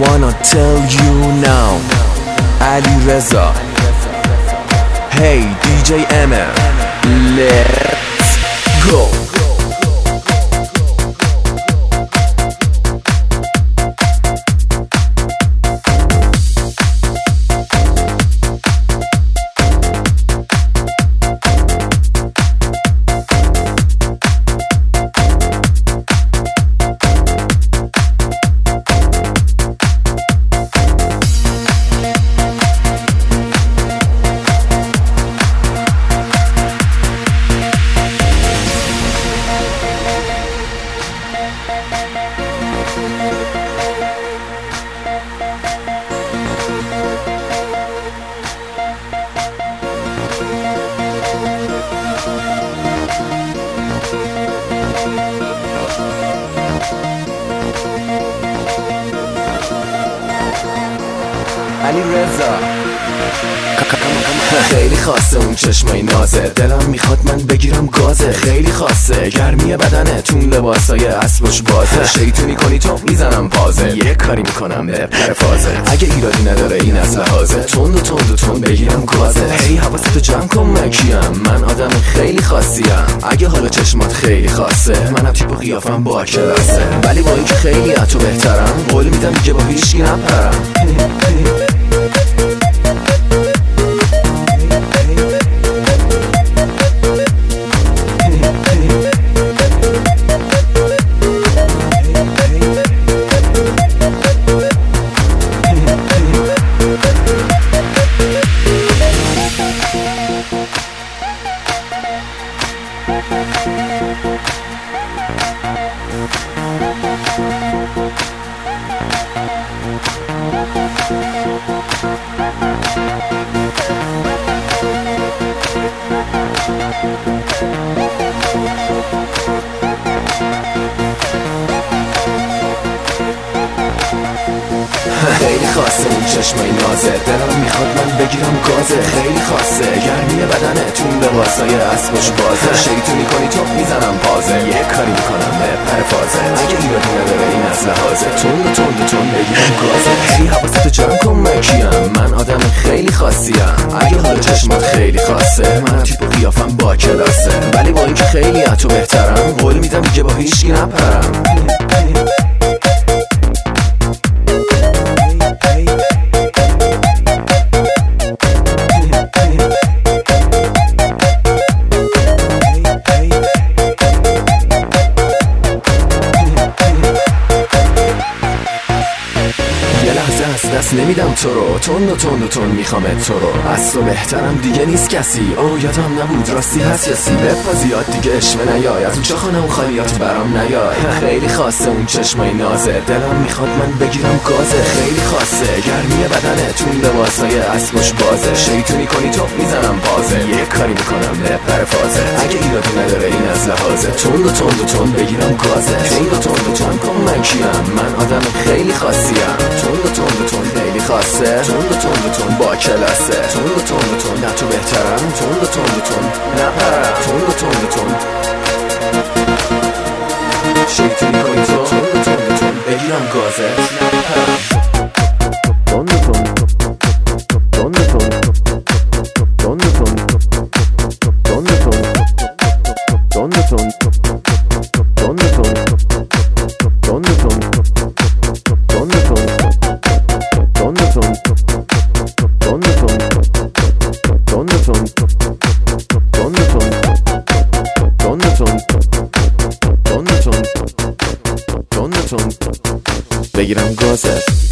wanna tell you now Ali Reza. Hey DJ MM, let's go. علی رضا. خیلی خاصه اون چشمای نازه، دلم میخواد من بگیرم گازه. خیلی خاصه گرمی بدنه، تون لباسای اسبش بازه. شیطونی کنی تو میزنم پازه، یه کاری میکنم به پرفازه. اگه ایرادی نداره این از لحاظه، تند و تند و تند بگیرم گازه. هی حواستو جمع کن مکیم، من آدم خیلی خاصیم. اگه حالا چشمات خیلی خاصه، منم تیپ و قیافم با کلاسه. ولی با اینکه خیلی از تو بهترم، قول میدم دیگه با هیچکی نپرم. خیلی خاصه اون چشمای نازه، دلم میخواد من بگیرم گازه. خیلی خاصه گرمی بدنه، تون لباسای اسبش بازه. شیطونی کنی تو میزنم پازه، یه کاری میکنم به پرفازه. اگه ایرادی نداره این از لحاظه، تند و تند و تند بگیرم گازه. هی حواستو جمع کن مکیم، من آدم خیلی خاصیم. اگه حالا چشمات خیلی خاصه، منم تیپ و قیافم با کلاسه. ولی با اینکه خیلی از تو بهترم، قول میدم دیگه با هیچکی نپرم. دست نمیدم تو رو، تند و تند و تند میخوامت تو رو. از تو بهترم دیگه نیست کسی، او یادم نبود راستی هست یا سی. لپا زیاد دیگه اشوه نیای، از اون چاخانه اون خالیات برام نیای. خیلی خاصه اون چشمای نازه، دلم میخواد من بگیرم گازه. خیلی خاصه گرمی بدنه، تون لباسای اسبش بازه. شیطونی کنی تو میزنم پازه، یه کاری میکنم به پرفازه. اگه ایرادی نداره این از لحاظه، تند و تند و تند بگیرم گازه. تند و تند و تند کن من کیم، من آدم خیلی خاصیم. تند و تند و تند خیلی خاصه، تند و تند و تند با کلاسه. تند و تند و تند نه تو بهترم، تند و تند و تند نپرم. تند و تند و تند شیطونی کنی تو، تند و تند و تند بگیرم گازه نپرم. تند و تند تند و تند تند و تند تند و تند تند و تند بگیرم گازت.